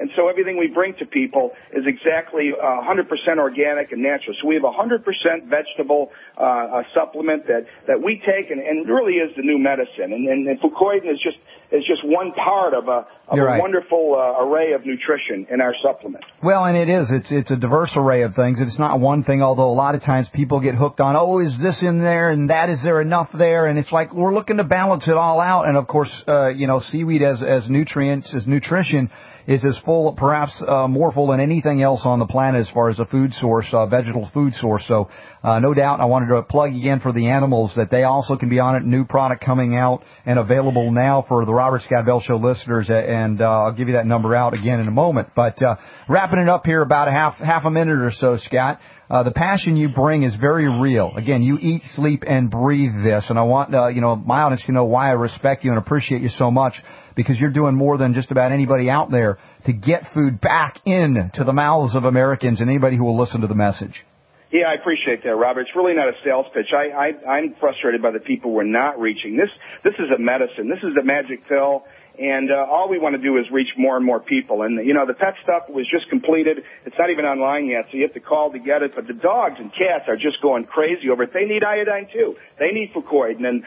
And so everything we bring to people is exactly 100% organic and natural. So we have a 100% vegetable supplement that we take and really is the new medicine. And fucoidan is just one part of a wonderful array of nutrition in our supplement. Well, and it is. It's a diverse array of things. It's not one thing, although a lot of times people get hooked on, oh, is this in there and that, is there enough there? And it's like we're looking to balance it all out. And, of course, seaweed as nutrients, as nutrition, is as full, perhaps more full than anything else on the planet as far as a food source, vegetable food source. So no doubt I wanted to plug again for the animals that they also can be on it. New product coming out and available now for the Robert Scott Bell Show listeners, and I'll give you that number out again in a moment. But wrapping it up here about half a minute or so, Scott. The passion you bring is very real. Again, you eat, sleep, and breathe this, and I want my audience to know why I respect you and appreciate you so much, because you're doing more than just about anybody out there to get food back into the mouths of Americans and anybody who will listen to the message. Yeah, I appreciate that, Robert. It's really not a sales pitch. I'm frustrated by the people we're not reaching. This is a medicine. This is a magic pill. And all we want to do is reach more and more people. And, the pet stuff was just completed. It's not even online yet, so you have to call to get it. But the dogs and cats are just going crazy over it. They need iodine, too. They need fucoidan. And,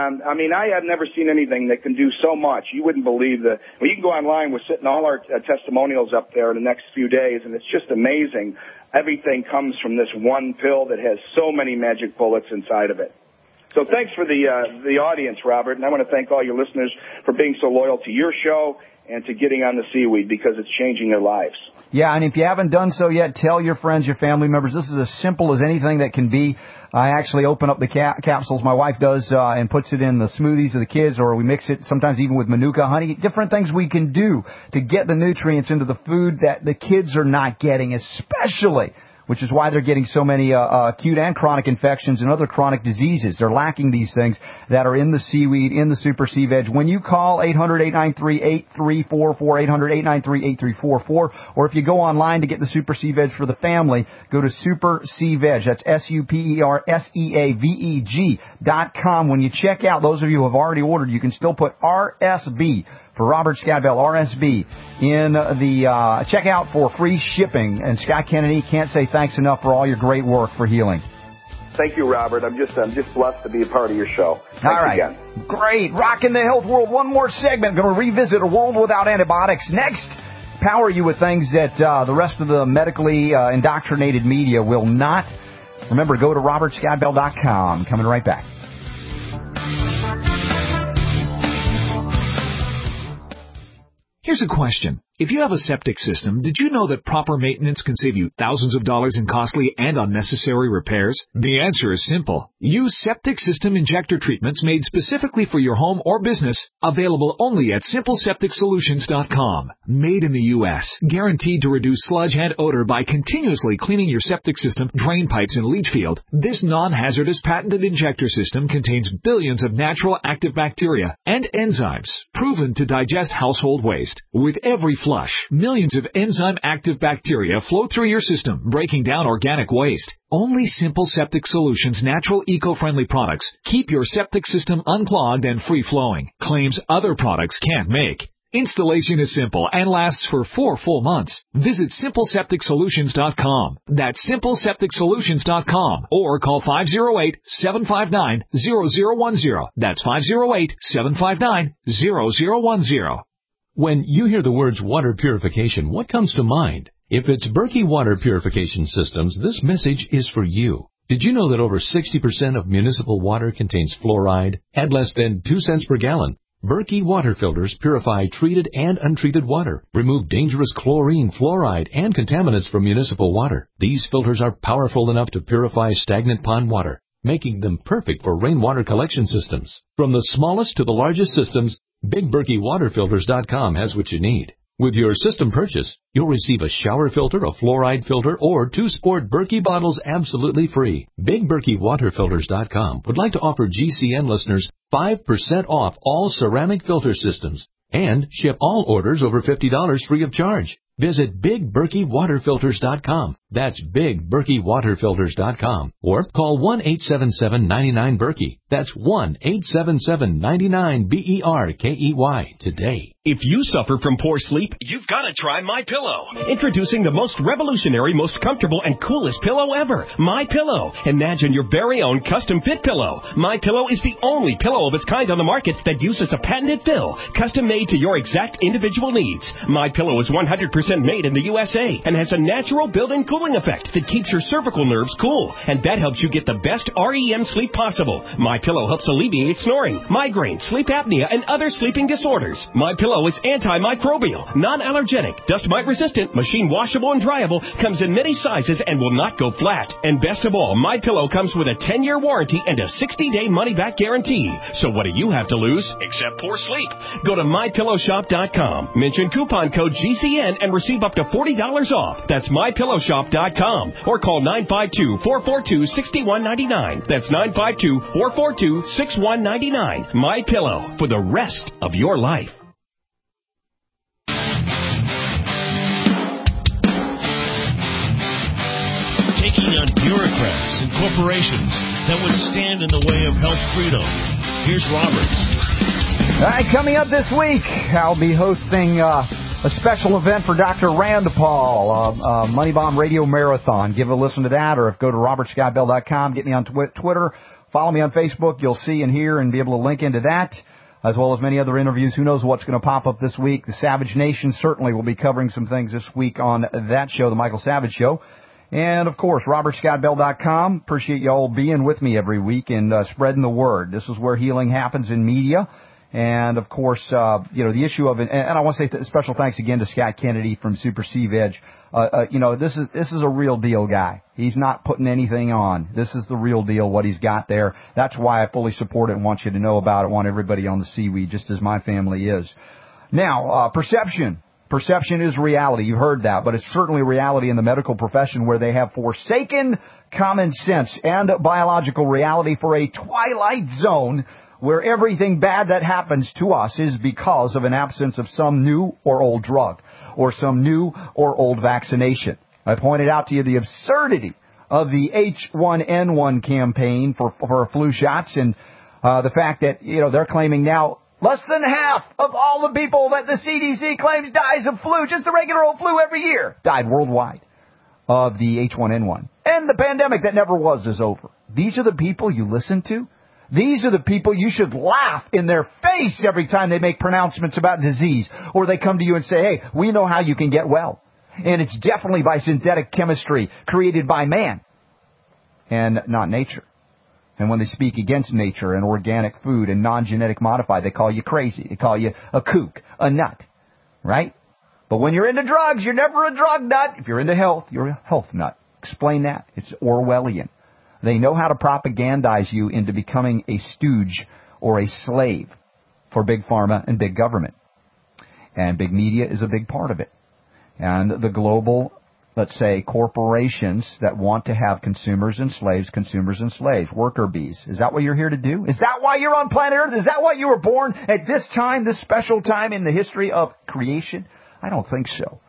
I have never seen anything that can do so much. You wouldn't believe that. Well, you can go online. We're sitting all our testimonials up there in the next few days, and it's just amazing. Everything comes from this one pill that has so many magic bullets inside of it. So thanks for the audience, Robert, and I want to thank all your listeners for being so loyal to your show and to getting on the seaweed, because it's changing their lives. Yeah, and if you haven't done so yet, tell your friends, your family members. This is as simple as anything that can be. I actually open up the capsules, my wife does, and puts it in the smoothies of the kids, or we mix it sometimes even with Manuka honey. Different things we can do to get the nutrients into the food that the kids are not getting, especially, which is why they're getting so many acute and chronic infections and other chronic diseases. They're lacking these things that are in the seaweed, in the Super Sea Veg. When you call 800-893-8344, 800-893-8344, or if you go online to get the Super Sea Veg for the family, go to Super Sea Veg. That's SuperSeaveg.com. When you check out, those of you who have already ordered, you can still put RSB for Robert Scott Bell, RSB, in the checkout for free shipping. And Scott Kennedy, can't say thanks enough for all your great work for healing. Thank you, Robert. I'm just blessed to be a part of your show. Thanks all right. Again. Great. Rocking the health world. One more segment. Going to revisit a world without antibiotics. Next, power you with things that the rest of the medically indoctrinated media will not. Remember, go to robertscottbell.com. Coming right back. Here's a question. If you have a septic system, did you know that proper maintenance can save you thousands of dollars in costly and unnecessary repairs? The answer is simple. Use septic system injector treatments made specifically for your home or business, available only at simplesepticsolutions.com. Made in the U.S., guaranteed to reduce sludge and odor by continuously cleaning your septic system, drain pipes, and leach field. This non-hazardous patented injector system contains billions of natural active bacteria and enzymes proven to digest household waste. With every flush, millions of enzyme-active bacteria flow through your system, breaking down organic waste. Only Simple Septic Solutions' natural eco-friendly products keep your septic system unclogged and free-flowing, claims other products can't make. Installation is simple and lasts for 4 full months. Visit simplesepticsolutions.com. That's simplesepticsolutions.com, or call 508-759-0010. That's 508-759-0010. When you hear the words water purification, what comes to mind? If it's Berkey Water Purification Systems, this message is for you. Did you know that over 60% of municipal water contains fluoride at less than 2 cents per gallon? Berkey water filters purify treated and untreated water, remove dangerous chlorine, fluoride, and contaminants from municipal water. These filters are powerful enough to purify stagnant pond water, making them perfect for rainwater collection systems. From the smallest to the largest systems, BigBerkeyWaterFilters.com has what you need. With your system purchase, you'll receive a shower filter, a fluoride filter, or 2 sport Berkey bottles absolutely free. BigBerkeyWaterFilters.com would like to offer GCN listeners 5% off all ceramic filter systems and ship all orders over $50 free of charge. Visit BigBerkeyWaterFilters.com. That's BigBerkeyWaterFilters.com. Or call 1-877-99-BERKEY. That's 1-877-99-BERKEY today. If you suffer from poor sleep, you've got to try MyPillow. Introducing the most revolutionary, most comfortable, and coolest pillow ever, MyPillow. Imagine your very own custom-fit pillow. MyPillow is the only pillow of its kind on the market that uses a patented fill, custom-made to your exact individual needs. MyPillow is 100% made in the USA and has a natural built-in cooling effect that keeps your cervical nerves cool, and that helps you get the best REM sleep possible. MyPillow helps alleviate snoring, migraine, sleep apnea, and other sleeping disorders. MyPillow is antimicrobial, non-allergenic, dust mite resistant, machine washable and dryable, comes in many sizes and will not go flat. And best of all, MyPillow comes with a 10-year warranty and a 60-day money-back guarantee. So what do you have to lose except poor sleep? Go to MyPillowShop.com, mention coupon code GCN and receive up to $40 off. That's MyPillowShop.com, or call 952-442-6199. That's 952-442-6199. MyPillow, for the rest of your life. Taking on bureaucrats and corporations that would stand in the way of health freedom. Here's Robert. All right, coming up this week, I'll be hosting a special event for Dr. Rand Paul, Money Bomb Radio Marathon. Give a listen to that, or go to robertscottbell.com, get me on Twitter, follow me on Facebook. You'll see and hear and be able to link into that, as well as many other interviews. Who knows what's going to pop up this week. The Savage Nation certainly will be covering some things this week on that show, The Michael Savage Show. And, of course, robertscottbell.com. Appreciate you all being with me every week and spreading the word. This is where healing happens in media. And, of course, the issue of it, and I want to say special thanks again to Scott Kennedy from Super C-Veg. This is a real deal guy. He's not putting anything on. This is the real deal, what he's got there. That's why I fully support it and want you to know about it. Want everybody on the seaweed, just as my family is. Now, perception. Perception is reality. You've heard that, but it's certainly reality in the medical profession, where they have forsaken common sense and biological reality for a twilight zone where everything bad that happens to us is because of an absence of some new or old drug or some new or old vaccination. I pointed out to you the absurdity of the H1N1 campaign for flu shots, and the fact that, they're claiming now less than half of all the people that the CDC claims dies of flu, just the regular old flu every year, died worldwide of the H1N1. And the pandemic that never was is over. These are the people you listen to. These are the people you should laugh in their face every time they make pronouncements about disease, or they come to you and say, hey, we know how you can get well. And it's definitely by synthetic chemistry created by man and not nature. And when they speak against nature and organic food and non-genetic modified, they call you crazy. They call you a kook, a nut, right? But when you're into drugs, you're never a drug nut. If you're into health, you're a health nut. Explain that. It's Orwellian. They know how to propagandize you into becoming a stooge or a slave for big pharma and big government. And big media is a big part of it. And the global, let's say, corporations that want to have consumers and slaves, worker bees. Is that what you're here to do? Is that why you're on planet Earth? Is that why you were born at this time, this special time in the history of creation? I don't think so.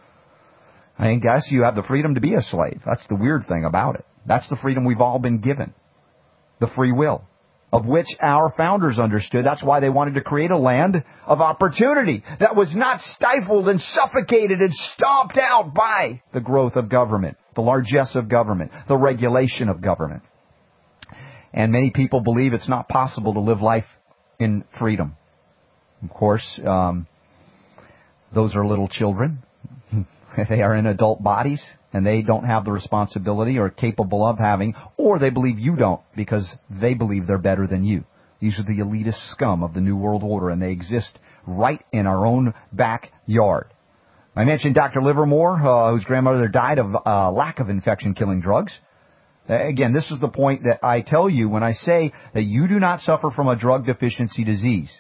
I guess you have the freedom to be a slave. That's the weird thing about it. That's the freedom we've all been given. The free will, of which our founders understood. That's why they wanted to create a land of opportunity that was not stifled and suffocated and stomped out by the growth of government, the largesse of government, the regulation of government. And many people believe it's not possible to live life in freedom. Of course, those are little children. They are in adult bodies, and they don't have the responsibility or capable of having, or they believe you don't because they believe they're better than you. These are the elitist scum of the New World Order, and they exist right in our own backyard. I mentioned Dr. Livermore, whose grandmother died of lack of infection-killing drugs. Again, this is the point that I tell you when I say that you do not suffer from a drug deficiency disease.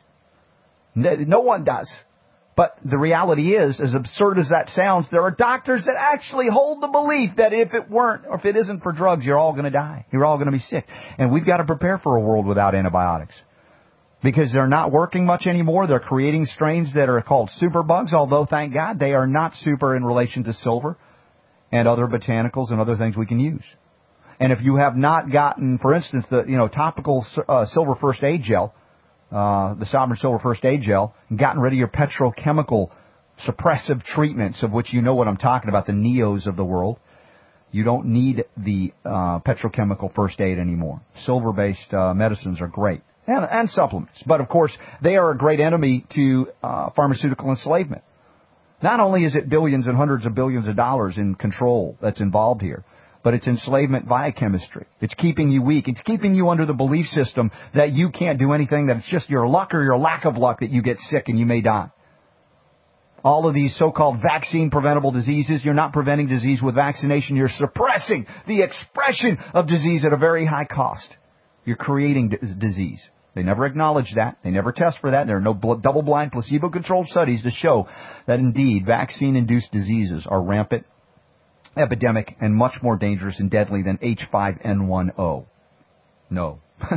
No one does. But the reality is, as absurd as that sounds, there are doctors that actually hold the belief that if it weren't, or if it isn't for drugs, you're all going to die. You're all going to be sick. And we've got to prepare for a world without antibiotics. because they're not working much anymore. They're creating strains that are called superbugs, although, thank God, they are not super in relation to silver and other botanicals and other things we can use. And if you have not gotten, for instance, the topical silver first aid gel, the Sovereign Silver First Aid Gel, and gotten rid of your petrochemical suppressive treatments, of which you know what I'm talking about, the NEOs of the world, you don't need the petrochemical first aid anymore. Silver-based medicines are great, and supplements. But, of course, they are a great enemy to pharmaceutical enslavement. Not only is it billions and hundreds of billions of dollars in control that's involved here, but it's enslavement via chemistry. It's keeping you weak. It's keeping you under the belief system that you can't do anything, that it's just your luck or your lack of luck that you get sick and you may die. All of these so-called vaccine-preventable diseases, you're not preventing disease with vaccination. You're suppressing the expression of disease at a very high cost. You're creating disease. They never acknowledge that. They never test for that. There are no double-blind, placebo-controlled studies to show that, indeed, vaccine-induced diseases are rampant, epidemic, and much more dangerous and deadly than H5N1. No.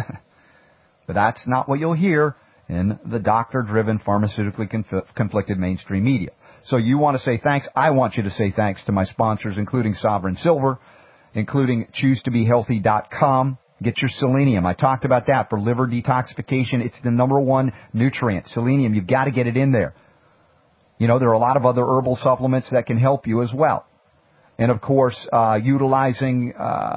But that's not what you'll hear in the doctor-driven, pharmaceutically conflicted mainstream media. So you want to say thanks. I want you to say thanks to my sponsors, including Sovereign Silver, including ChooseToBeHealthy.com. Get your selenium. I talked about that for liver detoxification. It's the number one nutrient. Selenium, you've got to get it in there. There are a lot of other herbal supplements that can help you as well. And, of course, utilizing,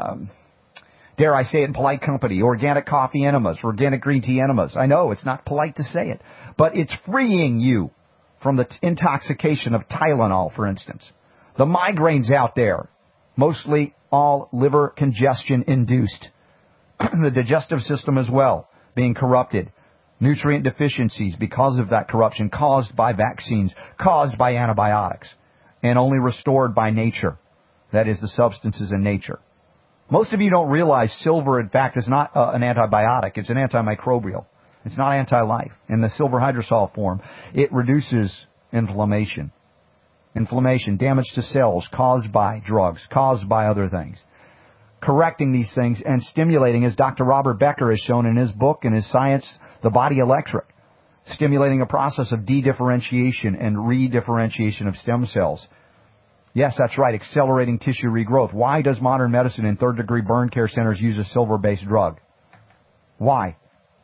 dare I say it in polite company, organic coffee enemas, organic green tea enemas. I know it's not polite to say it, but it's freeing you from the intoxication of Tylenol, for instance. The migraines out there, mostly all liver congestion induced. The digestive system as well being corrupted. Nutrient deficiencies because of that corruption caused by vaccines, caused by antibiotics, and only restored by nature. That is, the substances in nature. Most of you don't realize silver, in fact, is not an antibiotic. It's an antimicrobial. It's not anti-life. In the silver hydrosol form, it reduces inflammation. Inflammation, damage to cells caused by drugs, caused by other things. Correcting these things and stimulating, as Dr. Robert Becker has shown in his book and his Science, The Body Electric, stimulating a process of de-differentiation and re-differentiation of stem cells. Yes, that's right, accelerating tissue regrowth. Why does modern medicine in third-degree burn care centers use a silver-based drug? Why?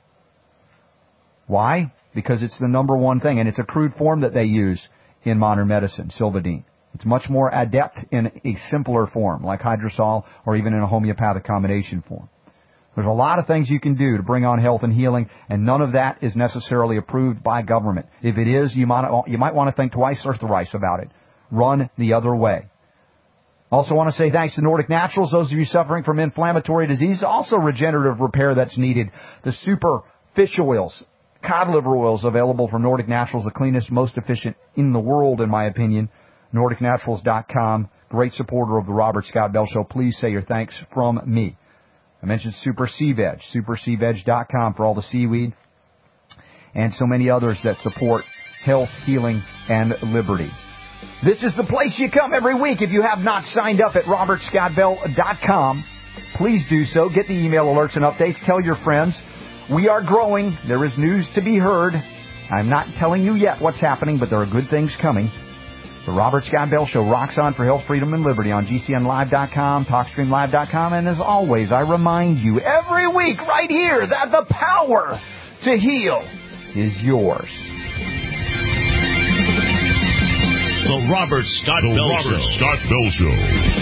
Why? Because it's the number one thing, and it's a crude form that they use in modern medicine, Silvadene. It's much more adept in a simpler form, like hydrosol, or even in a homeopathic combination form. There's a lot of things you can do to bring on health and healing, and none of that is necessarily approved by government. If it is, you might want to think twice or thrice about it. Run the other way. Also want to say thanks to Nordic Naturals. Those of you suffering from inflammatory disease, also regenerative repair that's needed. The super fish oils, cod liver oils available from Nordic Naturals, the cleanest, most efficient in the world, in my opinion. NordicNaturals.com. Great supporter of the Robert Scott Bell Show. Please say your thanks from me. I mentioned Super Sea Veg, SuperSeaVeg.com for all the seaweed, and so many others that support health, healing, and liberty. This is the place you come every week. If you have not signed up at RobertScottBell.com, please do so. Get the email alerts and updates. Tell your friends. We are growing. There is news to be heard. I'm not telling you yet what's happening, but there are good things coming. The Robert Scott Bell Show rocks on for health, freedom, and liberty on GCNlive.com, TalkStreamLive.com, and as always, I remind you every week right here that the power to heal is yours. The Robert Scott Bell Show.